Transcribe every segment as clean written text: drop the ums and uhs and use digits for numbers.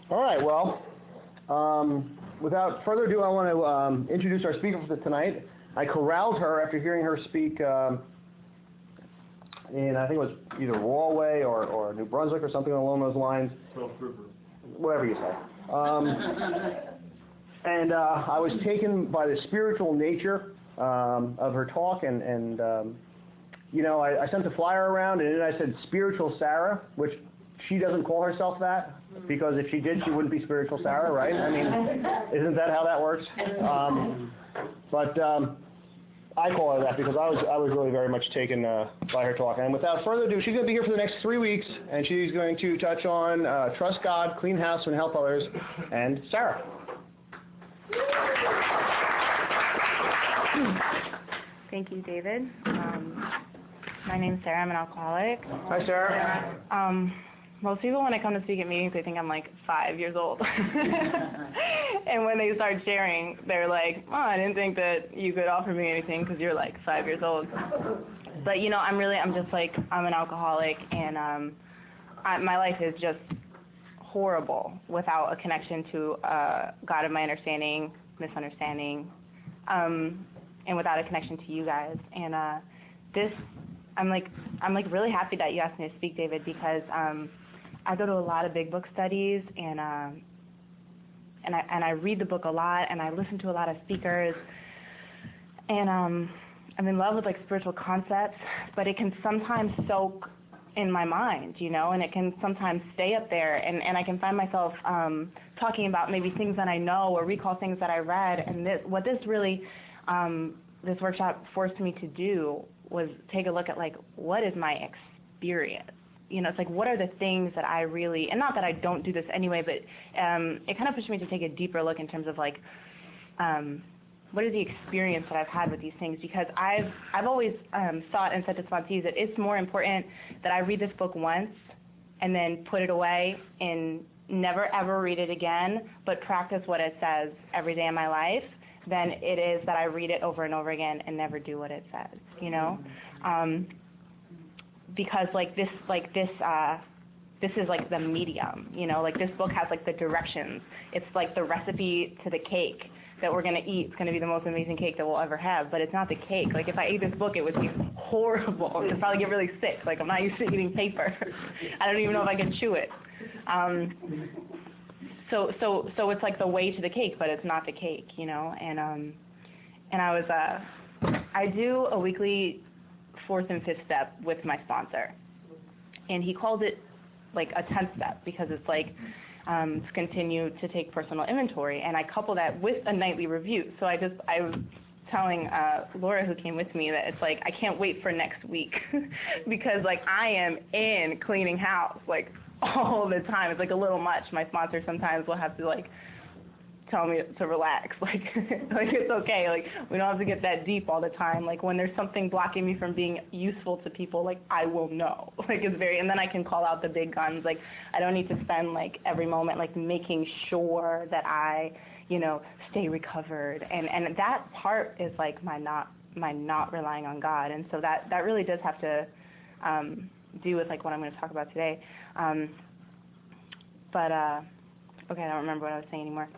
All right, well, without further ado, I want to introduce our speaker for tonight. I corralled her after hearing her speak in, I think it was either Galway or New Brunswick or something along those lines. Whatever you say. And I was taken by the spiritual nature of her talk, and you know, I sent the flyer around, and then I said Spiritual Sarah, which she doesn't call herself that, because if she did, she wouldn't be Spiritual Sarah, right? I mean, isn't that how that works? But I call her that because I was really very much taken by her talk. And without further ado, she's going to be here for the next 3 weeks, and she's going to touch on trust God, clean house, and help others. And Sarah. Thank you, David. My name's Sarah. I'm an alcoholic. Hi, Sarah. Most people, when I come to speak at meetings, they think I'm like 5 years old. And when they start sharing, they're like, oh, I didn't think that you could offer me anything because you're like 5 years old. But, you know, I'm an alcoholic, and my life is just horrible without a connection to God of my understanding, misunderstanding, and without a connection to you guys. And I'm really happy that you asked me to speak, David, because I go to a lot of big book studies, and I read the book a lot, and I listen to a lot of speakers, and I'm in love with like spiritual concepts, but it can sometimes soak in my mind, you know, and it can sometimes stay up there, and I can find myself talking about maybe things that I know or recall things that I read, and this workshop forced me to do was take a look at like, what is my experience? You know, it's like, what are the things that I really, and not that I don't do this anyway, but it kind of pushed me to take a deeper look in terms of like, what is the experience that I've had with these things? Because I've always thought and said to sponsees that it's more important that I read this book once and then put it away and never ever read it again, but practice what it says every day of my life, than it is that I read it over and over again and never do what it says, you know? Because this is like the medium, you know, like this book has like the directions. It's like the recipe to the cake that we're going to eat. It's going to be the most amazing cake that we'll ever have, but it's not the cake. Like if I ate this book, it would be horrible. I'd probably get really sick. Like I'm not used to eating paper. I don't even know if I can chew it. So it's like the way to the cake, but it's not the cake, you know. And I do a weekly 4th and 5th step with my sponsor, and he calls it like a 10th step because it's like to continue to take personal inventory, and I couple that with a nightly review. So I was telling Laura, who came with me, that it's like I can't wait for next week because like I am in cleaning house like all the time. It's like a little much. My sponsor sometimes will have to like tell me to relax, like like it's okay, like we don't have to get that deep all the time. Like when there's something blocking me from being useful to people, like I will know, like it's very, and then I can call out the big guns. Like I don't need to spend like every moment like making sure that I, you know, stay recovered, and that part is like my not relying on God. And so that really does have to do with like what I'm going to talk about today. Okay, I don't remember what I was saying anymore.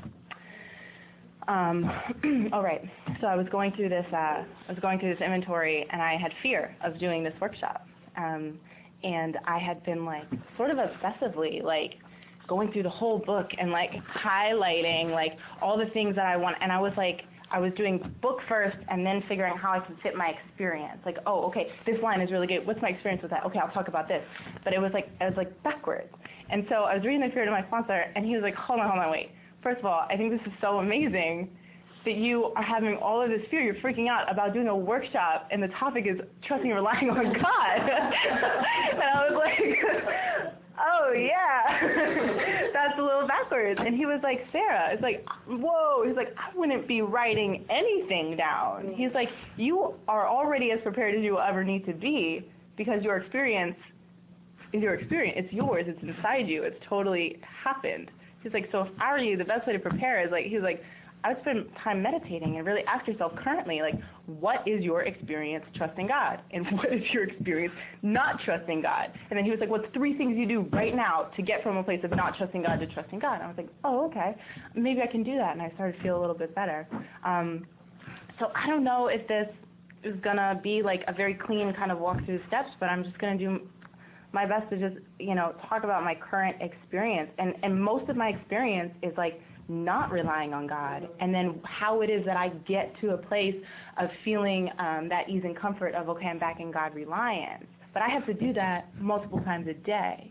All right. So I was going through this inventory, and I had fear of doing this workshop. And I had been like sort of obsessively like going through the whole book and like highlighting like all the things that I want. And I was doing book first and then figuring how I could fit my experience. Like, oh, okay, this line is really good. What's my experience with that? Okay, I'll talk about this. But I was like backwards. And so I was reading the fear to my sponsor, and he was like, hold on, wait. First of all, I think this is so amazing that you are having all of this fear. You're freaking out about doing a workshop, and the topic is trusting and relying on God. And I was like, oh, yeah, that's a little backwards. And he was like, Sarah, it's like, whoa. He's like, I wouldn't be writing anything down. He's like, you are already as prepared as you will ever need to be because your experience is your experience. It's yours. It's inside you. It's totally happened. He's like, so if I were you, the best way to prepare is like, he's like, I would spend time meditating and really ask yourself currently, like, what is your experience trusting God? And what is your experience not trusting God? And then he was like, what's 3 things you do right now to get from a place of not trusting God to trusting God? And I was like, oh, okay, maybe I can do that. And I started to feel a little bit better. So I don't know if this is going to be like a very clean kind of walk through the steps, but I'm just going to do my best to just, talk about my current experience. And most of my experience is like not relying on God, and then how it is that I get to a place of feeling that ease and comfort of, okay, I'm back in God reliance. But I have to do that multiple times a day,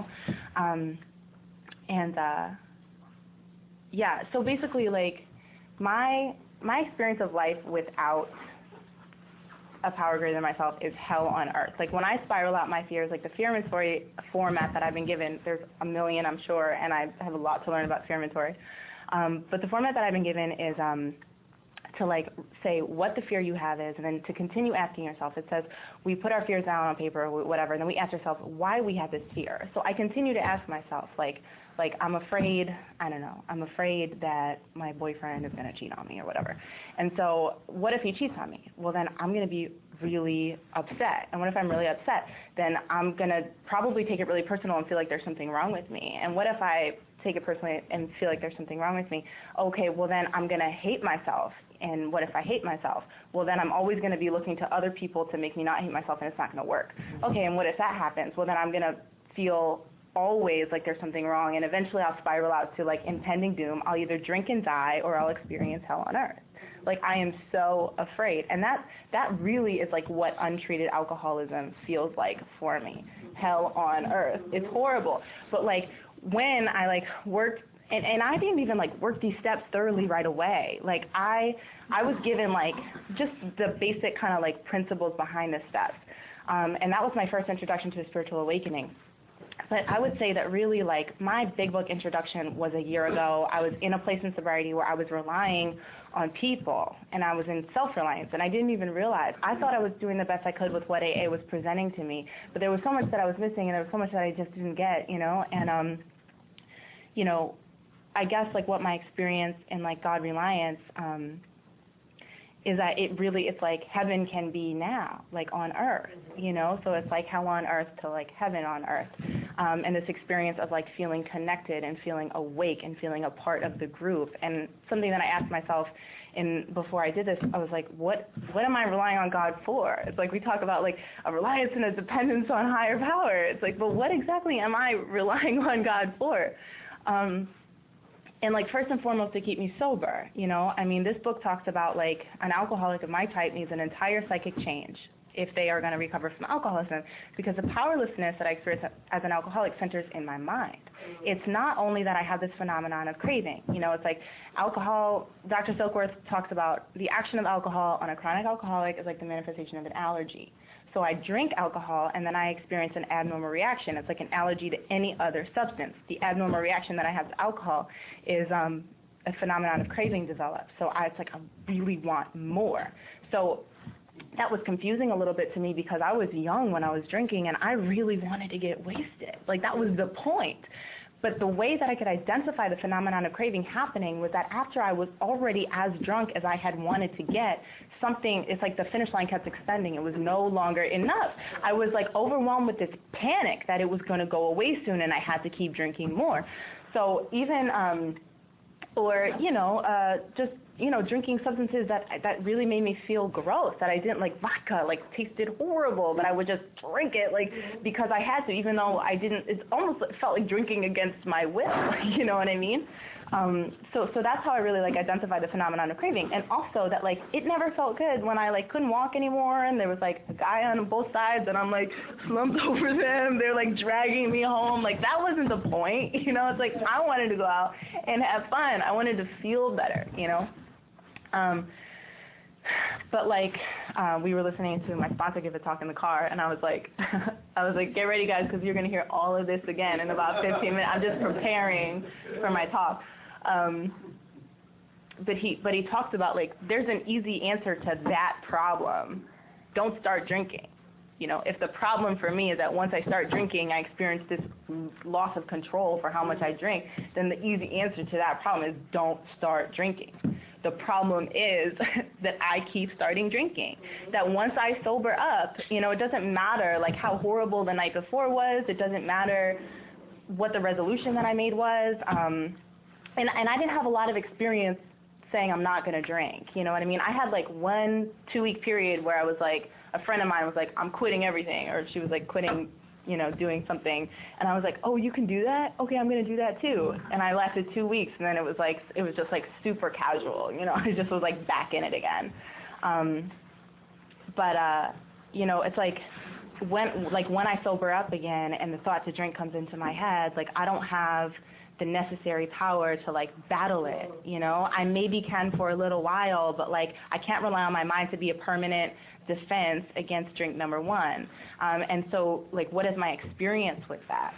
so basically, like, my experience of life without a power greater than myself is hell on earth. Like, when I spiral out my fears, like the fear inventory format that I've been given, there's a million, I'm sure, and I have a lot to learn about fear inventory. But the format that I've been given is to, like, say what the fear you have is, and then to continue asking yourself. It says we put our fears down on paper or whatever, and then we ask ourselves why we have this fear. So I continue to ask myself, like I'm afraid, I'm afraid that my boyfriend is going to cheat on me or whatever. And so what if he cheats on me? Well, then I'm going to be really upset. And what if I'm really upset? Then I'm going to probably take it really personal and feel like there's something wrong with me. And what if I take it personally and feel like there's something wrong with me? Okay, well, then I'm going to hate myself. And what if I hate myself? Well, then I'm always going to be looking to other people to make me not hate myself, and it's not going to work. Okay, and what if that happens? Well, then I'm going to feel always like there's something wrong, and eventually I'll spiral out to, like, impending doom. I'll either drink and die, or I'll experience hell on earth. Like, I am so afraid. And that really is, like, what untreated alcoholism feels like for me. Hell on earth. It's horrible. But, like, when I, like, worked, and I didn't even, like, work these steps thoroughly right away. Like, I was given, like, just the basic kind of, like, principles behind the steps. And that was my first introduction to spiritual awakening. But I would say that really, like, my big book introduction was a year ago. I was in a place in sobriety where I was relying on people, and I was in self-reliance, and I didn't even realize. I thought I was doing the best I could with what AA was presenting to me, but there was so much that I was missing, and there was so much that I just didn't get, and, I guess, like, what my experience in, like, God reliance is that it's like heaven can be now, like, on earth, so it's like hell on earth to, like, heaven on earth, and this experience of, like, feeling connected and feeling awake and feeling a part of the group. And something that I asked myself before I did this, I was like, what am I relying on God for? It's like we talk about, like, a reliance and a dependence on higher power. It's like, but what exactly am I relying on God for? And, like, first and foremost, to keep me sober, this book talks about, like, an alcoholic of my type needs an entire psychic change if they are going to recover from alcoholism, because the powerlessness that I experience as an alcoholic centers in my mind. It's not only that I have this phenomenon of craving. It's like alcohol, Dr. Silkworth talks about the action of alcohol on a chronic alcoholic is like the manifestation of an allergy. So I drink alcohol, and then I experience an abnormal reaction. It's like an allergy to any other substance. The abnormal reaction that I have to alcohol is a phenomenon of craving develops. So it's like I really want more. So that was confusing a little bit to me because I was young when I was drinking, and I really wanted to get wasted. Like, that was the point. But the way that I could identify the phenomenon of craving happening was that after I was already as drunk as I had wanted to get, it's like the finish line kept extending. It was no longer enough. I was, like, overwhelmed with this panic that it was going to go away soon, and I had to keep drinking more. So even, drinking substances that really made me feel gross, that I didn't like. Vodka, like, tasted horrible, but I would just drink it, like, because I had to, even though I didn't. It almost felt like drinking against my will. You know what I mean? So that's how I really, like, identified the phenomenon of craving. And also that, like, it never felt good when I, like, couldn't walk anymore, and there was, like, a guy on both sides, and I'm, like, slumped over them. They're, like, dragging me home. Like, that wasn't the point. It's like I wanted to go out and have fun. I wanted to feel better, But, like, we were listening to my sponsor give a talk in the car, and I was like, get ready, guys, because you're going to hear all of this again in about 15 minutes. I'm just preparing for my talk. But he talks about, like, there's an easy answer to that problem. Don't start drinking. If the problem for me is that once I start drinking, I experience this loss of control for how much I drink, then the easy answer to that problem is don't start drinking. The problem is that I keep starting drinking. That once I sober up, you know, it doesn't matter like how horrible the night before was. It doesn't matter what the resolution that I made was. And I didn't have a lot of experience saying I'm not going to drink. You know what I mean? I had like 1-2 week period where I was like, a friend of mine was like, I'm quitting everything, or she was like quitting, you know, doing something, and I was like, oh, you can do that? Okay, I'm going to do that too. And I lasted 2 weeks, and then it was just like super casual, you know, I just was like back in it again. You know, it's like when I sober up again and the thought to drink comes into my head, like I don't have the necessary power to like battle it, you know? I maybe can for a little while, but like I can't rely on my mind to be a permanent defense against drink number one. And so like what is my experience with that?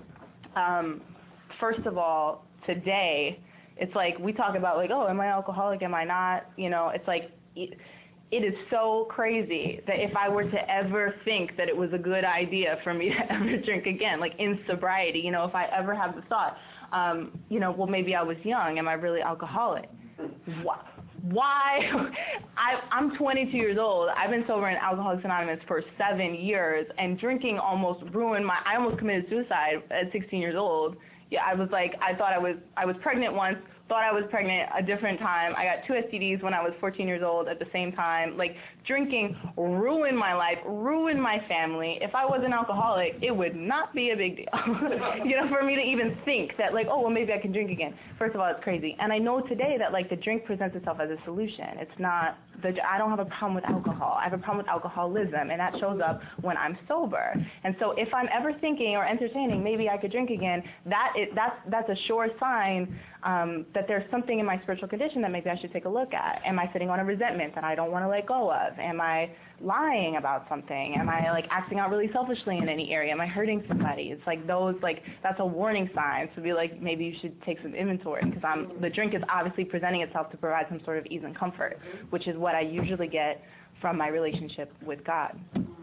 First of all, today, it's like we talk about like, oh, am I alcoholic, am I not? You know, it's like it is so crazy that if I were to ever think that it was a good idea for me to ever drink again, like in sobriety, you know, if I ever have the thought, you know, well, maybe I was young. Am I really alcoholic? Why? I'm 22 years old. I've been sober in Alcoholics Anonymous for 7 years, and drinking almost ruined I almost committed suicide at 16 years old. Yeah, I was like, I thought I was pregnant once, thought I was pregnant a different time. I got 2 STDs when I was 14 years old at the same time. Like, drinking ruined my life, ruined my family. If I was an alcoholic, it would not be a big deal, you know, for me to even think that, like, oh, well, maybe I can drink again. First of all, it's crazy. And I know today that, like, the drink presents itself as a solution. It's not, I don't have a problem with alcohol. I have a problem with alcoholism, and that shows up when I'm sober. And so if I'm ever thinking or entertaining maybe I could drink again, that's a sure sign that there's something in my spiritual condition that maybe I should take a look at. Am I sitting on a resentment that I don't want to let go of? Am I lying about something? Am I like acting out really selfishly in any area? Am I hurting somebody? It's like those, like, that's a warning sign to be like, maybe you should take some inventory, because the drink is obviously presenting itself to provide some sort of ease and comfort, which is what I usually get from my relationship with God.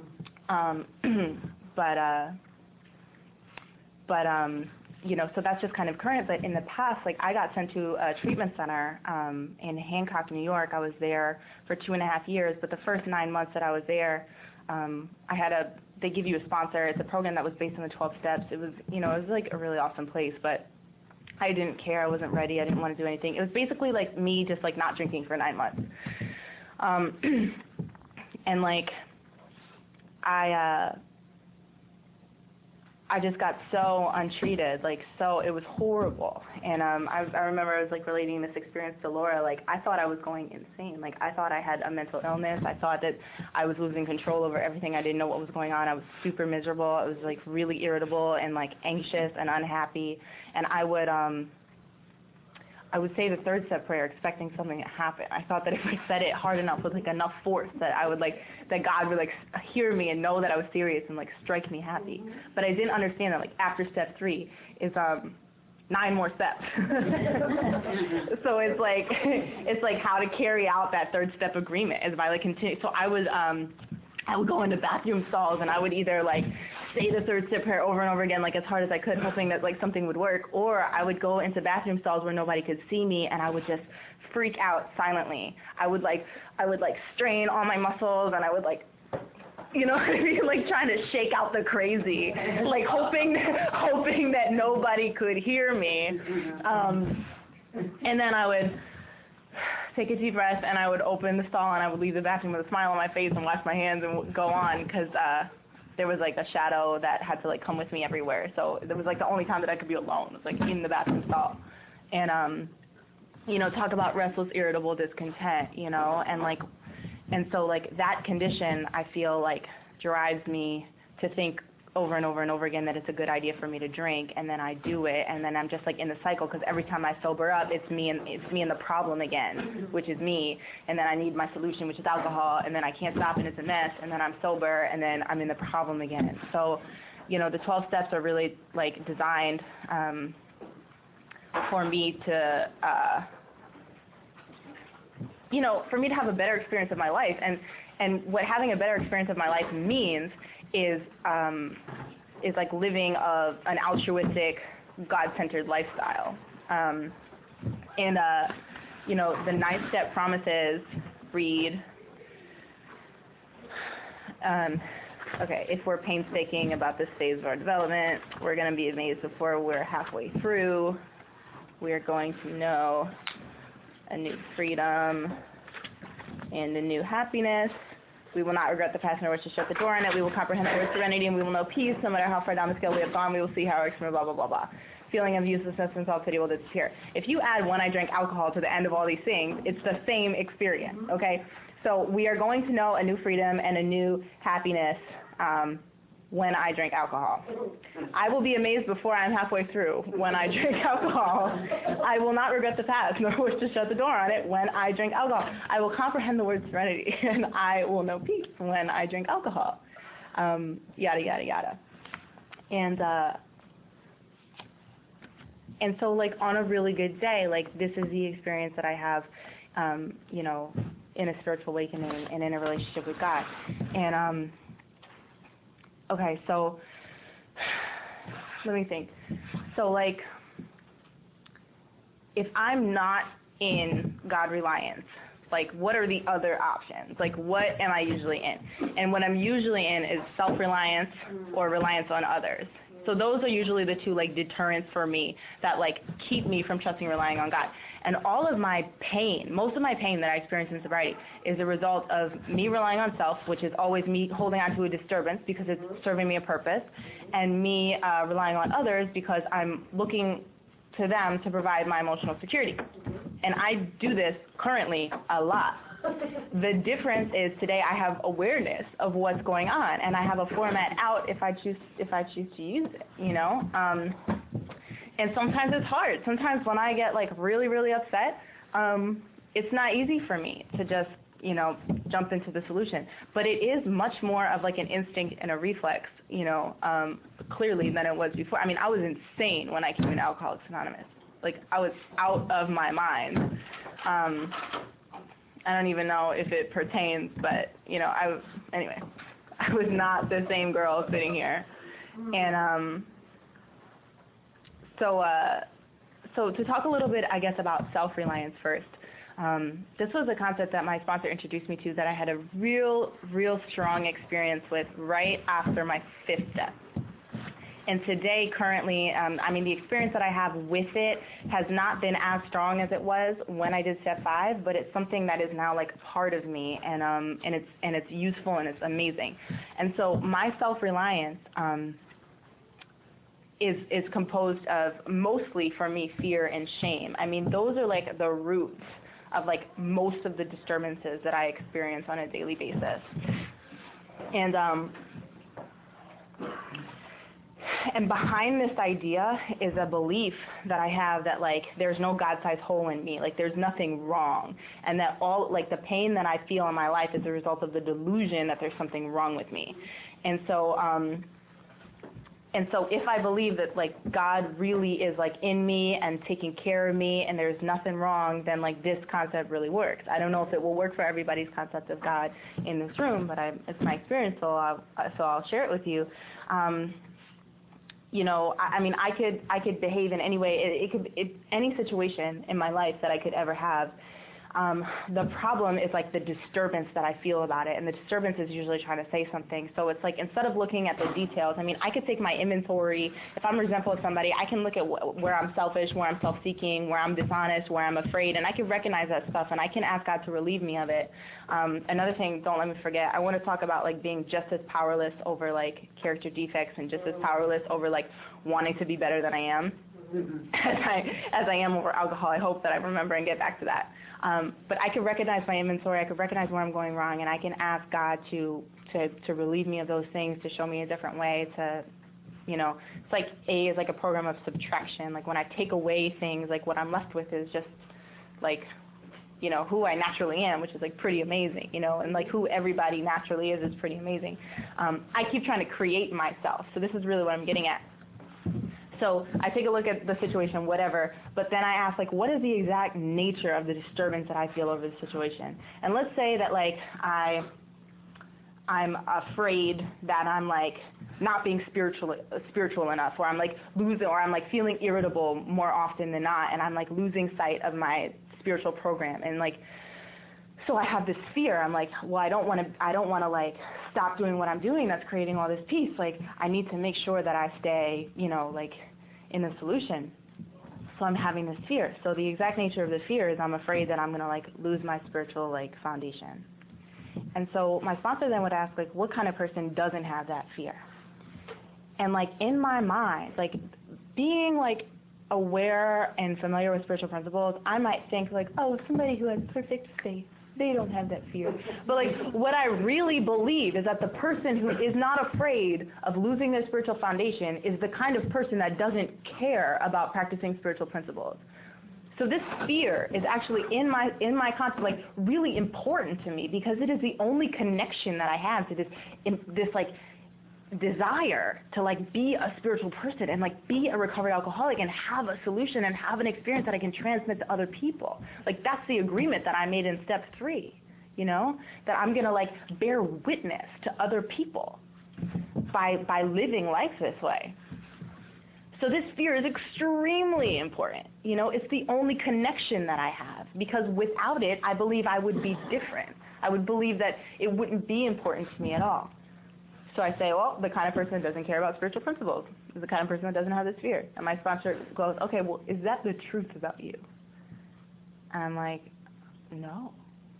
You know, so that's just kind of current. But in the past, like, I got sent to a treatment center in Hancock, New York. I was there for 2.5 years. But the first 9 months that I was there, they give you a sponsor. It's a program that was based on the 12 steps. It was, you know, it was like a really awesome place. But I didn't care. I wasn't ready. I didn't want to do anything. It was basically like me just like not drinking for 9 months. And like, I just got so untreated, like, so it was horrible. And I remember I was like relating this experience to Laura. Like, I thought I was going insane. Like, I thought I had a mental illness. I thought that I was losing control over everything. I didn't know what was going on. I was super miserable. I was like really irritable and like anxious and unhappy. And I would say the third step prayer expecting something to happen. I thought that if I said it hard enough with like enough force that I would like, that God would like hear me and know that I was serious and like strike me happy. But I didn't understand that like after step 3 is 9 more steps. So it's like how to carry out that third step agreement is by like continue. So I would go into bathroom stalls and I would either like say the third step prayer over and over again, like as hard as I could, hoping that like something would work, or I would go into bathroom stalls where nobody could see me and I would just freak out silently. I would strain all my muscles and I would like, you know what I mean, like trying to shake out the crazy, like hoping that nobody could hear me. And then I would take a deep breath and I would open the stall and I would leave the bathroom with a smile on my face and wash my hands and go on, because there was like a shadow that had to like come with me everywhere. So it was like the only time that I could be alone. It was like in the bathroom stall. And you know, talk about restless, irritable discontent, you know, and so like that condition I feel like drives me to think over and over and over again that it's a good idea for me to drink, and then I do it, and then I'm just like in the cycle, because every time I sober up, it's me and the problem again, which is me, and then I need my solution, which is alcohol, and then I can't stop and it's a mess, and then I'm sober, and then I'm in the problem again. So, you know, the 12 steps are really like designed for me to, you know, for me to have a better experience of my life, and what having a better experience of my life means is like living an altruistic, God-centered lifestyle. And the 9-step promises read, okay, if we're painstaking about this phase of our development, we're going to be amazed before we're halfway through. We're going to know a new freedom and a new happiness. We will not regret the past nor wish to shut the door on it. We will comprehend the word serenity, and we will know peace. No matter how far down the scale we have gone, we will see how it works from blah, blah, blah, blah. Feeling of uselessness and self-pity will disappear. If you add when I drank alcohol to the end of all these things, it's the same experience, okay? So we are going to know a new freedom and a new happiness when I drink alcohol. I will be amazed before I'm halfway through when I drink alcohol. I will not regret the past nor wish to shut the door on it when I drink alcohol. I will comprehend the word serenity, and I will know peace when I drink alcohol. Yada, yada, yada. And so, like, on a really good day, like, this is the experience that I have, in a spiritual awakening and in a relationship with God. And, okay, so let me think. So, like, if I'm not in God reliance, like, what are the other options? Like, what am I usually in? And what I'm usually in is self-reliance or reliance on others. So those are usually the two, like, deterrents for me that, like, keep me from trusting and relying on God. And all of my pain, most of my pain that I experience in sobriety is a result of me relying on self, which is always me holding on to a disturbance because it's serving me a purpose, and me relying on others because I'm looking to them to provide my emotional security. And I do this currently a lot. The difference is today I have awareness of what's going on, and I have a format out if I choose to use it, And sometimes it's hard. Sometimes when I get, like, really, really upset, it's not easy for me to just, jump into the solution. But it is much more of, like, an instinct and a reflex, clearly than it was before. I mean, I was insane when I came into Alcoholics Anonymous. Like, I was out of my mind. I don't even know if it pertains, but, anyway, I was not the same girl sitting here. And so to talk a little bit, I guess, about self-reliance first, this was a concept that my sponsor introduced me to that I had a real, real strong experience with right after my 5th step. And today, currently, the experience that I have with it has not been as strong as it was when I did step 5, but it's something that is now, like, part of me, and it's useful and it's amazing. And so my self-reliance is composed of mostly, for me, fear and shame. I mean, those are, like, the roots of, like, most of the disturbances that I experience on a daily basis. And behind this idea is a belief that I have that, like, there's no God-sized hole in me, like, there's nothing wrong, and that all, like, the pain that I feel in my life is a result of the delusion that there's something wrong with me. And so if I believe that, like, God really is, like, in me and taking care of me and there's nothing wrong, then, like, this concept really works. I don't know if it will work for everybody's concept of God in this room, but it's my experience, so I'll share it with you. I could behave in any way. Any situation in my life that I could ever have. The problem is, like, the disturbance that I feel about it, and the disturbance is usually trying to say something. So it's like, instead of looking at the details, I could take my inventory. If I'm resentful of somebody, I can look at where I'm selfish, where I'm self-seeking, where I'm dishonest, where I'm afraid, and I can recognize that stuff, and I can ask God to relieve me of it. Another thing, don't let me forget, I want to talk about, like, being just as powerless over, like, character defects and just as powerless over, like, wanting to be better than I am. As I am over alcohol. I hope that I remember and get back to that. But I can recognize my inventory, I can recognize where I'm going wrong, and I can ask God to relieve me of those things, to show me a different way, to, it's like A is like a program of subtraction. Like, when I take away things, like, what I'm left with is just, like, who I naturally am, which is, like, pretty amazing, and, like, who everybody naturally is pretty amazing. I keep trying to create myself, so this is really what I'm getting at. So I take a look at the situation, whatever, but then I ask, like, what is the exact nature of the disturbance that I feel over the situation? And let's say that, like, I'm afraid that I'm, like, not being spiritual enough, or I'm like losing, or I'm like feeling irritable more often than not, and I'm like losing sight of my spiritual program. And like, so I have this fear. I'm like, well, I don't want to like stop doing what I'm doing that's creating all this peace. Like, I need to make sure that I stay, you know, like in the solution. So I'm having this fear. So the exact nature of the fear is I'm afraid that I'm going to like lose my spiritual like foundation. And so my sponsor then would ask, like, what kind of person doesn't have that fear? And like in my mind, like being like aware and familiar with spiritual principles, I might think like, oh, somebody who has perfect faith, they don't have that fear. But like what I really believe is that the person who is not afraid of losing their spiritual foundation is the kind of person that doesn't care about practicing spiritual principles. So this fear is actually in my concept like really important to me, because it is the only connection that I have to this like desire to like be a spiritual person and like be a recovered alcoholic and have a solution and have an experience that I can transmit to other people. Like that's the agreement that I made in step 3, you know, that I'm going to like bear witness to other people by living life this way. So this fear is extremely important. You know, it's the only connection that I have, because without it, I believe I would be different. I would believe that it wouldn't be important to me at all. So I say, well, the kind of person that doesn't care about spiritual principles is the kind of person that doesn't have this fear. And my sponsor goes, okay, well, is that the truth about you? And I'm like, no.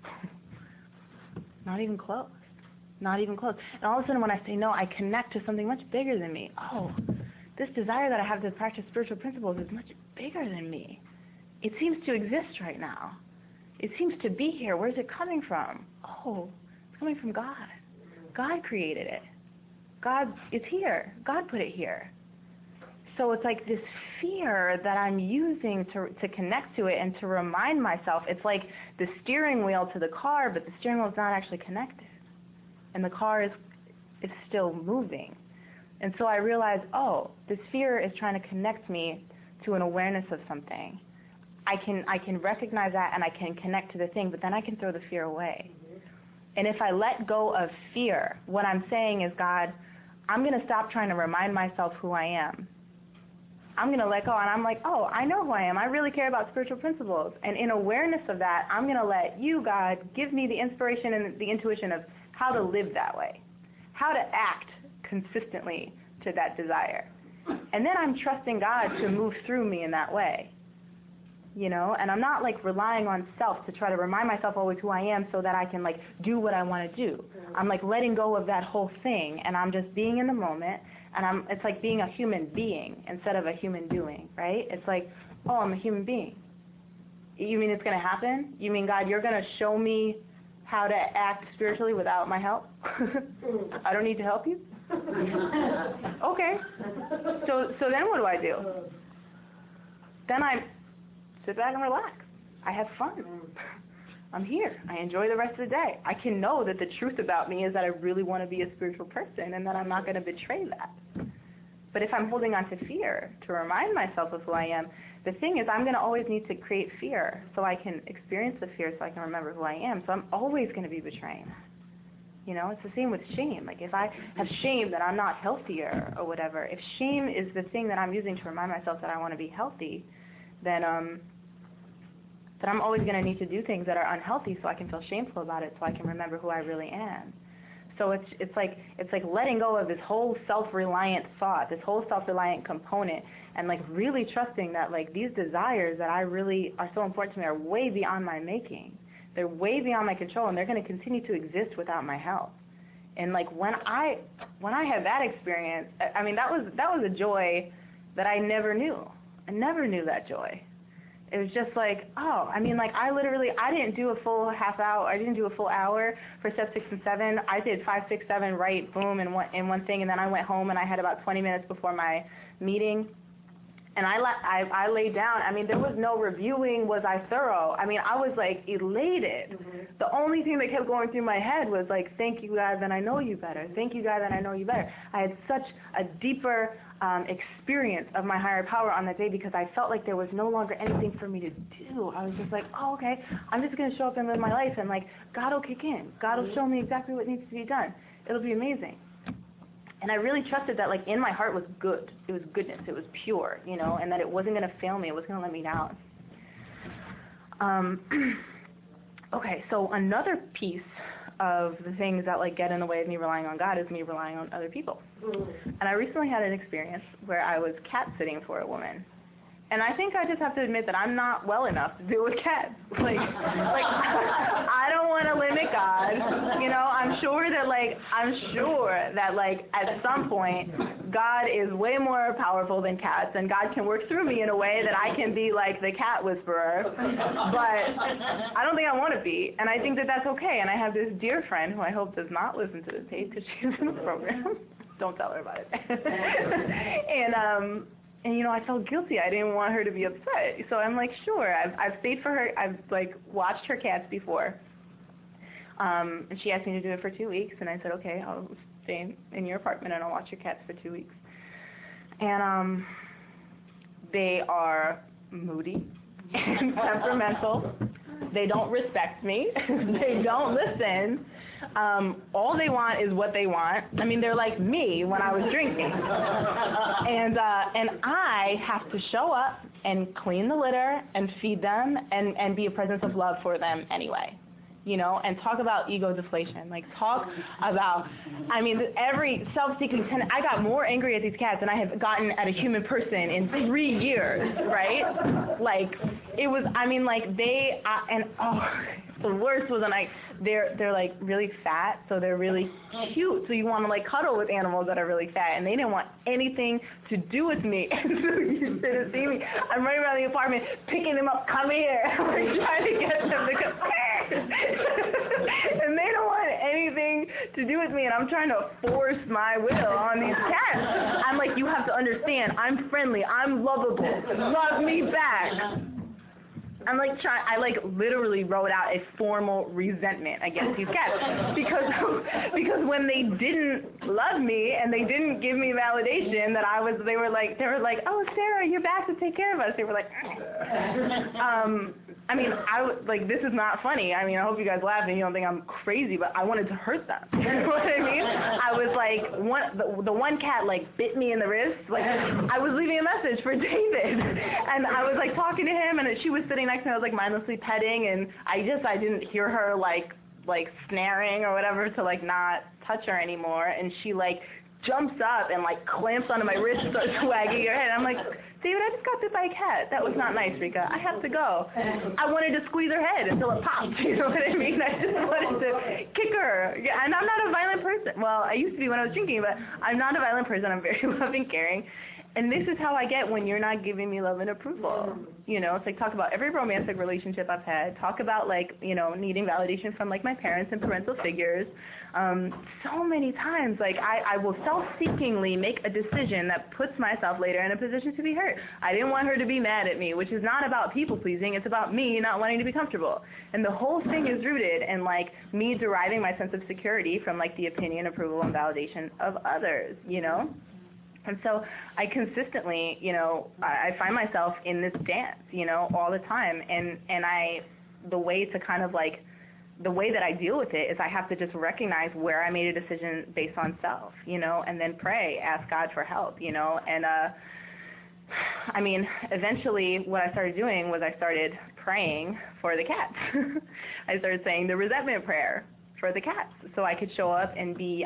Not even close. Not even close. And all of a sudden when I say no, I connect to something much bigger than me. Oh, this desire that I have to practice spiritual principles is much bigger than me. It seems to exist right now. It seems to be here. Where's it coming from? Oh, it's coming from God. God created it. God, it's here. God put it here. So it's like this fear that I'm using to connect to it and to remind myself. It's like the steering wheel to the car, but the steering wheel is not actually connected. And the car is still moving. And so I realized, oh, this fear is trying to connect me to an awareness of something. I can recognize that and I can connect to the thing, but then I can throw the fear away. And if I let go of fear, what I'm saying is, God, I'm going to stop trying to remind myself who I am. I'm going to let go, and I'm like, oh, I know who I am. I really care about spiritual principles. And in awareness of that, I'm going to let you, God, give me the inspiration and the intuition of how to live that way, how to act consistently to that desire. And then I'm trusting God to move through me in that way. You know, and I'm not like relying on self to try to remind myself always who I am so that I can like do what I want to do. I'm like letting go of that whole thing, and I'm just being in the moment, and it's like being a human being instead of a human doing, right? It's like, oh, I'm a human being. You mean it's going to happen? You mean, God, you're going to show me how to act spiritually without my help? I don't need to help you? Okay. So then what do I do? Then I sit back and relax. I have fun. I'm here. I enjoy the rest of the day. I can know that the truth about me is that I really want to be a spiritual person and that I'm not going to betray that. But if I'm holding on to fear to remind myself of who I am, the thing is I'm going to always need to create fear so I can experience the fear so I can remember who I am. So I'm always going to be betraying. You know, it's the same with shame. Like if I have shame that I'm not healthier or whatever, if shame is the thing that I'm using to remind myself that I want to be healthy, then I'm always going to need to do things that are unhealthy so I can feel shameful about it so I can remember who I really am. So it's like letting go of this whole self-reliant thought, this whole self-reliant component, and like really trusting that like these desires that I really are so important to me are way beyond my making. They're way beyond my control, and they're going to continue to exist without my help. And like when I had that experience, I mean that was a joy that I never knew. I never knew that joy. It was just like, oh, I mean, like I didn't do a full half hour. I didn't do a full hour for step 6 and 7. I did 5, 6, 7 right, boom, in one thing, and then I went home and I had about 20 minutes before my meeting. And I laid down. I mean, there was no reviewing. Was I thorough? I mean, I was like elated. Mm-hmm. The only thing that kept going through my head was like, thank you, God, that I know you better. Thank you, God, that I know you better. I had such a deeper experience of my higher power on that day because I felt like there was no longer anything for me to do. I was just like, oh, okay, I'm just going to show up and live my life, and like God will kick in. God will show me exactly what needs to be done. It'll be amazing. And I really trusted that, like, in my heart was good. It was goodness. It was pure, you know, and that it wasn't going to fail me. It wasn't going to let me down. Okay, so another piece of the things that, like, get in the way of me relying on God is me relying on other people. And I recently had an experience where I was cat sitting for a woman. And I think I just have to admit that I'm not well enough to deal with cats. Like I don't want to limit God. You know, I'm sure that at some point God is way more powerful than cats, and God can work through me in a way that I can be like the cat whisperer. But I don't think I want to be, and I think that that's okay. And I have this dear friend who I hope does not listen to this tape because she's in the program. Don't tell her about it. And, you know, I felt guilty. I didn't want her to be upset. So I'm like, sure. I've stayed for her. I've, like, watched her cats before. And she asked me to do it for 2 weeks. And I said, okay, I'll stay in your apartment and I'll watch your cats for 2 weeks. And they are moody and temperamental. They don't respect me. They don't listen. All they want is what they want. I mean, they're like me when I was drinking. And I have to show up and clean the litter and feed them and be a presence of love for them anyway. You know, and talk about ego deflation. Like, talk about, I mean, every self-seeking tenant. I got more angry at these cats than I have gotten at a human person in 3 years, right? Like, it was, I mean, like, the worst was when they're like really fat, so they're really cute. So you want to like cuddle with animals that are really fat, and they didn't want anything to do with me. And so you should have seen me. I'm running around the apartment, picking them up, come here, like trying to get them to come here. And they don't want anything to do with me, and I'm trying to force my will on these cats. I'm like, you have to understand, I'm friendly, I'm lovable, love me back. I'm like I like literally wrote out a formal resentment against these cats because when they didn't love me and they didn't give me validation that they were like, oh, Sarah, you're back to take care of us. They were like, I mean, like, this is not funny. I mean, I hope you guys laugh and you don't think I'm crazy, but I wanted to hurt them. You know what I mean? I was like, the one cat like bit me in the wrist. Like, I was leaving a message for David, and I was like talking to him, and she was sitting next to me. I was like mindlessly petting, and I didn't hear her like snaring or whatever to like not touch her anymore, and she like jumps up and like clamps onto my wrist, starts wagging her head. I'm like, David, I just got bit by a cat. That was not nice, Rika. I have to go. I wanted to squeeze her head until it popped. You know what I mean? I just wanted to kick her. Yeah, and I'm not a violent person. Well, I used to be when I was drinking, but I'm not a violent person. I'm very loving, caring. And this is how I get when you're not giving me love and approval. You know, it's like, talk about every romantic relationship I've had. Talk about, like, you know, needing validation from, like, my parents and parental figures. So many times, like, I will self-seekingly make a decision that puts myself later in a position to be hurt. I didn't want her to be mad at me, which is not about people-pleasing. It's about me not wanting to be comfortable. And the whole thing is rooted in, like, me deriving my sense of security from, like, the opinion, approval, and validation of others, you know? And so I consistently, you know, I find myself in this dance, you know, all the time. And the way that I deal with it is I have to just recognize where I made a decision based on self, you know, and then pray, ask God for help, you know. And, I mean, eventually what I started doing was I started praying for the cats. I started saying the resentment prayer for the cats so I could show up and be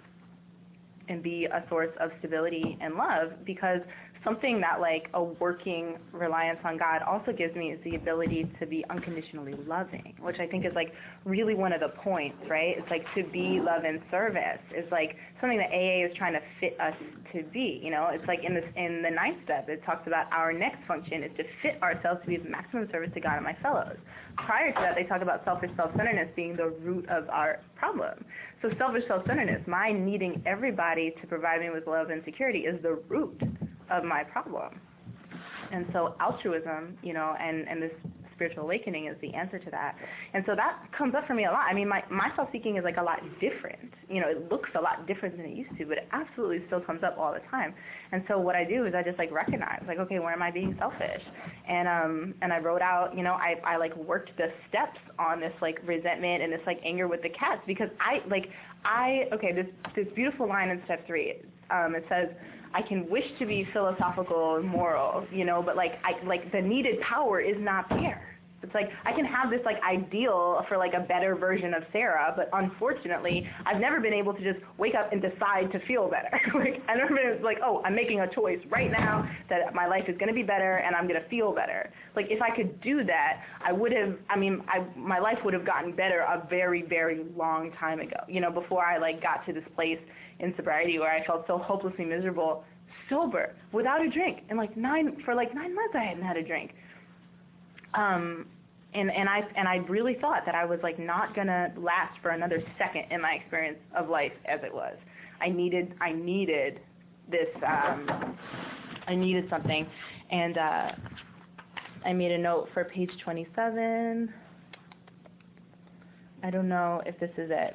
a source of stability and love, because something that like a working reliance on God also gives me is the ability to be unconditionally loving, which I think is like really one of the points, right? It's like to be love and service is like something that AA is trying to fit us to be, you know? It's like in the ninth step, it talks about our next function is to fit ourselves to be of maximum service to God and my fellows. Prior to that, they talk about selfish self-centeredness being the root of our problem. So selfish self-centeredness, my needing everybody to provide me with love and security, is the root of my problem. And so altruism, you know, and this spiritual awakening is the answer to that. And so that comes up for me a lot. I mean, my self-seeking is like a lot different. You know, it looks a lot different than it used to, but it absolutely still comes up all the time. And so what I do is I just like recognize, like, okay, where am I being selfish? And I wrote out, you know, I like worked the steps on this like resentment and this like anger with the cats, because this beautiful line in step 3, it says, I can wish to be philosophical and moral, you know, but like the needed power is not there. It's like I can have this like ideal for like a better version of Sarah, but unfortunately, I've never been able to just wake up and decide to feel better. Like I've never been like, oh, I'm making a choice right now that my life is going to be better and I'm going to feel better. Like if I could do that, I would have. I mean, my life would have gotten better a very, very long time ago. You know, before I like got to this place in sobriety where I felt so hopelessly miserable, sober, without a drink, and for 9 months I hadn't had a drink. And I really thought that I was like not gonna last for another second in my experience of life as it was. I needed this. I needed something, and I made a note for page 27. I don't know if this is it.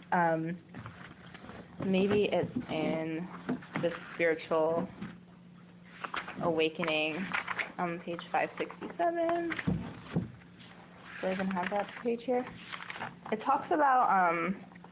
Maybe it's in the spiritual awakening on page 567. Do I even have that page here? It talks about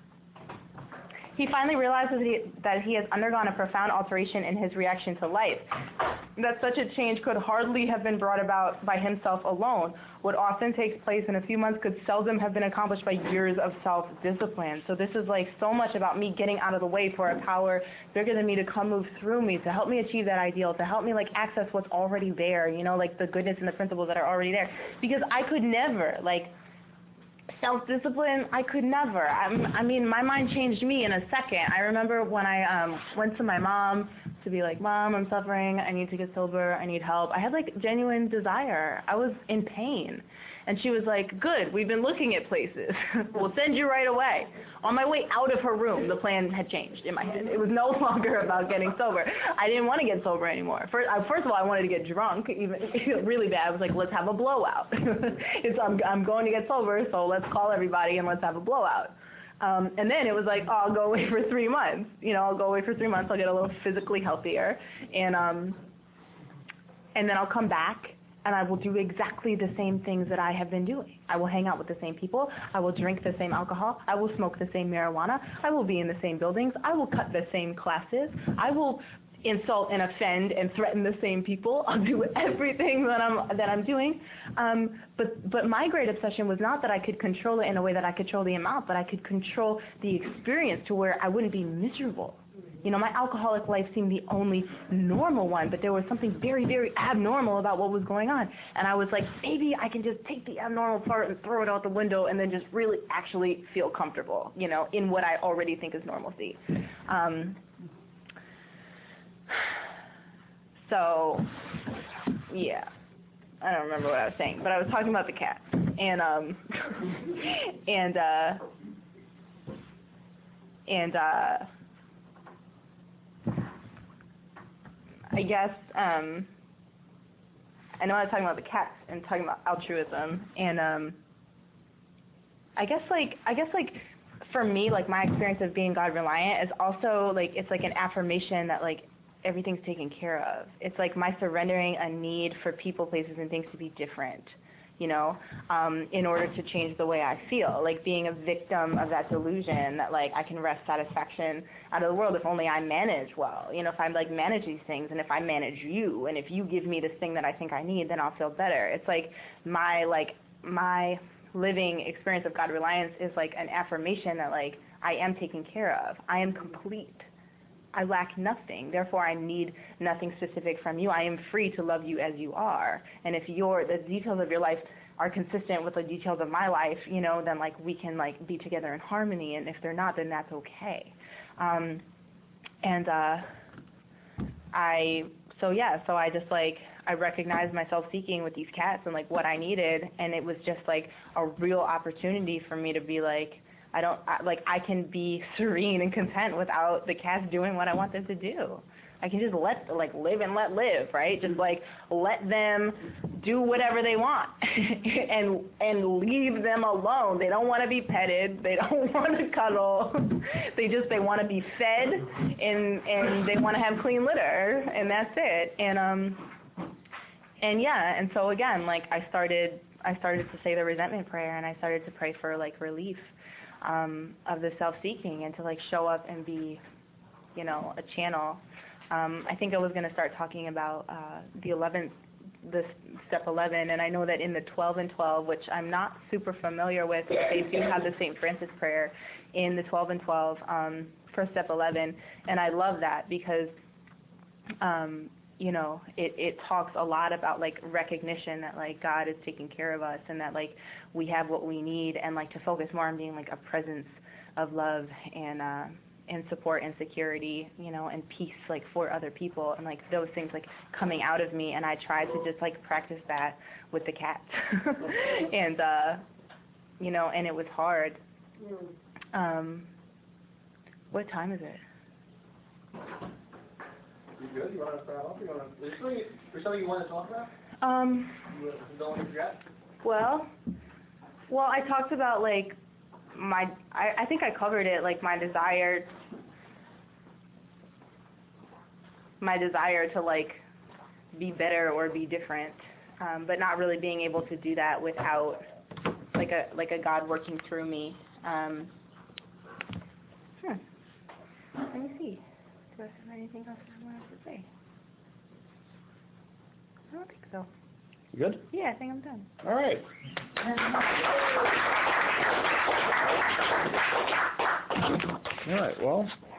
he finally realizes that he has undergone a profound alteration in his reaction to life, that such a change could hardly have been brought about by himself alone. What often takes place in a few months could seldom have been accomplished by years of self-discipline. So this is like so much about me getting out of the way for a power bigger than me to come move through me, to help me achieve that ideal, to help me like access what's already there, you know, like the goodness and the principles that are already there. Because I could never, like, self-discipline, I could never. I mean, my mind changed me in a second. I remember when I went to my mom to be like, Mom, I'm suffering. I need to get sober. I need help. I had like genuine desire. I was in pain. And she was like, good, we've been looking at places. We'll send you right away. On my way out of her room, the plan had changed in my head. It was no longer about getting sober. I didn't want to get sober anymore. First of all, I wanted to get drunk, even really bad. I was like, let's have a blowout. I'm going to get sober, so let's call everybody and let's have a blowout. And then it was like, oh, I'll go away for 3 months. You know, I'll go away for 3 months. I'll get a little physically healthier. And then I'll come back. And I will do exactly the same things that I have been doing. I will hang out with the same people. I will drink the same alcohol. I will smoke the same marijuana. I will be in the same buildings. I will cut the same classes. I will insult and offend and threaten the same people. I'll do everything that I'm doing. But my great obsession was not that I could control it in a way that I control the amount, but I could control the experience to where I wouldn't be miserable. You know, my alcoholic life seemed the only normal one, but there was something very, very abnormal about what was going on. And I was like, maybe I can just take the abnormal part and throw it out the window and then just really actually feel comfortable, you know, in what I already think is normalcy. So, yeah, I don't remember what I was saying, but I was talking about the cat. And I guess, I know I was talking about the cats and talking about altruism, and I guess for me, like my experience of being God reliant is also like, it's like an affirmation that like everything's taken care of. It's like my surrendering a need for people, places, and things to be different, you know, in order to change the way I feel, like being a victim of that delusion that like I can wrest satisfaction out of the world if only I manage well, you know, if I like manage these things, and if I manage you, and if you give me this thing that I think I need, then I'll feel better. It's like my living experience of God reliance is like an affirmation that like I am taken care of. I am complete. I lack nothing. Therefore, I need nothing specific from you. I am free to love you as you are. And if the details of your life are consistent with the details of my life, you know, then like we can like be together in harmony. And if they're not, then that's okay. So I just like, I recognized myself seeking with these cats and like what I needed. And it was just like a real opportunity for me to be like, I can be serene and content without the cats doing what I want them to do. I can just live and let live, right? Just like let them do whatever they want and leave them alone. They don't want to be petted. They don't want to cuddle. They want to be fed and they want to have clean litter, and that's it. And yeah, and so again, like I started to say the resentment prayer, and I started to pray for like relief of the self-seeking, and to like show up and be, you know, a channel. I think I was going to start talking about the step 11, and I know that in the 12 and 12, which I'm not super familiar with, but they do have the St. Francis prayer in the 12 and 12 for step 11, and I love that because you know, it talks a lot about like recognition that like God is taking care of us, and that like we have what we need, and like to focus more on being like a presence of love and support and security, you know, and peace like for other people, and like those things like coming out of me. And I tried to just like practice that with the cats and you know, and it was hard. What time is it? You good? You want to start off? Is there something you want to talk about? You don't want to forget? Well, I talked about like I think I covered it, like my desire to like be better or be different, but not really being able to do that without like a God working through me. Let me see. Do I have anything else I wanted to say? I don't think so. You good? Yeah, I think I'm done. All right. All right, well,